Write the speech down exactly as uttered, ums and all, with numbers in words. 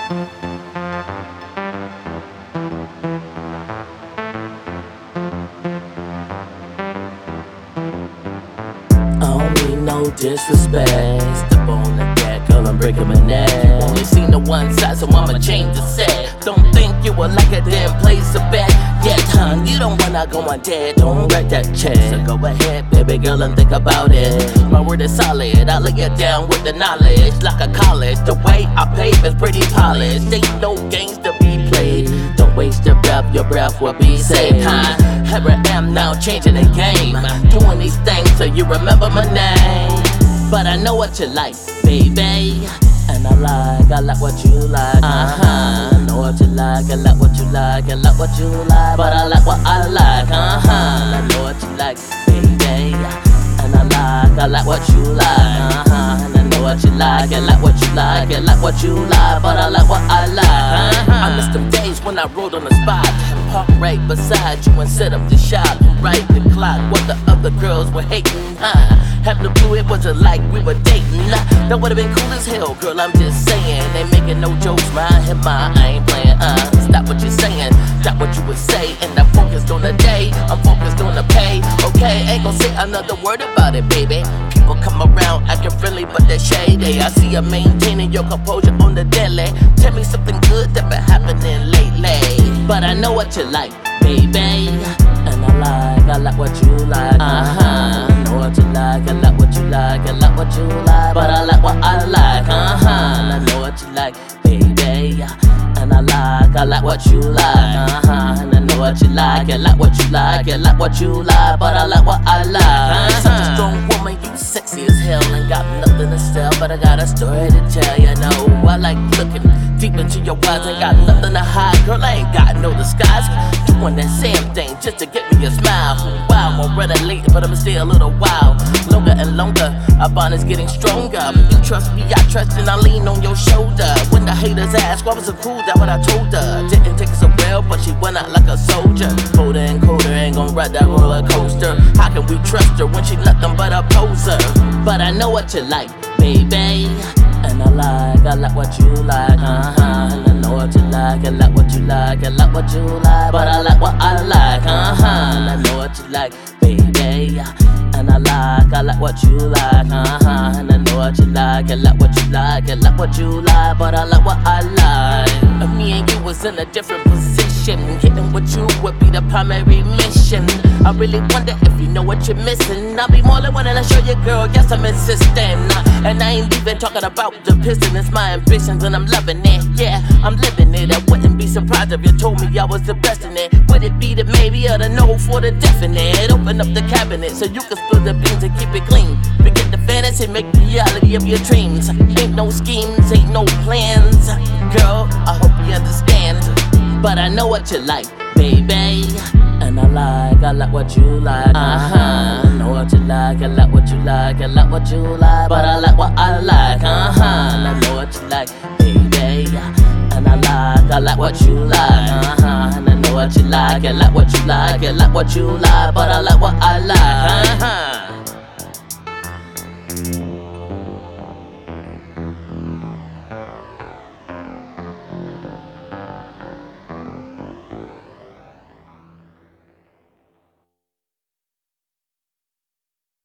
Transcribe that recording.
I don't mean no disrespect. Step on the deck, girl, I'm breaking my neck. You only seen the one side, so I'ma change the set. Don't think you were like a damn place to bet. Yeah, hun, you don't wanna go on dead. Don't wreck that check. So go ahead, baby girl, and think about it. My word is solid, I lay it down with the knowledge. Like a college, the way I pave is pretty polished. Ain't no games to be played. Don't waste your breath, your breath will be saved, huh? Here I am now, changing the game. Doing these things so you remember my name. But I know what you like, baby. And I like, I like what you like. Uh-huh. I know what you like, I like what you like, I like what you like. But I like what I like, uh-huh. I know what you like, baby. And I like, I like what you like, uh-huh. And I know what you like, I like what you like, I like what you like. But I like what I like, uh-huh. I miss them days when I rode on the spot, park right beside you and set up the shop, right the clock. What the other girls were hating, huh? Have no clue it wasn't like we were dating. That would've been cool as hell, girl, I'm just saying. Ain't making no jokes, mine hit mine, I ain't playing, uh Stop what you're saying, stop what you would say. And I'm focused on the day, I'm focused on the pay. Okay, ain't gon' say another word about it, baby. People come around acting friendly, but they're shady. I see you maintaining your composure on the daily. Tell me something good that been happening lately. But I know what you like, baby. And I like, I like what you like, uh-huh. I know what you like, I like what you like, I like what you like. But I like what I like, uh-huh. And I know what you like, baby. And I like, I like what you like, uh-huh. And I know what you like, I like what you like, I like what you like. But I like what I like, uh-huh. Such a strong woman, you sexy as hell. Ain't got nothing to sell, but I got a story to tell, you know. I like looking deep into your eyes, ain't got nothing to hide. Girl, I ain't got no disguise. Doing that same thing just to get me a smile. Wow, I'm running late, but I'm still a little while. Longer and longer, our bond is getting stronger. You trust me, I trust, and I lean on your shoulder. When the haters ask why was so cool, that's what I told her. Didn't take it so well, but she went out like a soldier. Colder and colder, ain't gon' ride that roller coaster. How can we trust her when she nothing but a poser? But I know what you like, baby. And I like, I like what you like, uh-huh. And I know what you like, I like what you like, I like what you like. But I like what I like, uh-huh. And I know what you like, baby. And I like, I like what you like, uh-huh. And I know what you like, I like what you like, I like what you like. But I like what I like. And me and you was in a different position. Getting with you would be the primary mission. I really wonder if you know what you're missing. I'll be more than willing to show you, girl, yes I'm insisting. And I ain't even talking about the piston, it's my ambitions and I'm loving it. Yeah, I'm living it. I wouldn't be surprised if you told me I was the best in it. Would it be the maybe or the no for the definite? Open up the cabinet so you can spill the beans and keep it clean. Forget the fantasy, make reality of your dreams. Ain't no schemes, ain't no plans. Girl, I hope you understand. But I know what you like, baby. And I like, I like what you like, uh-huh. I know what you like, I like what you like, I like what you like. But I like what I like, uh-huh. And I know what you like, baby. And I like, I like what you like, uh-huh. And I know what you like, I like what you like, I like what you like. But I like what I like, uh-huh.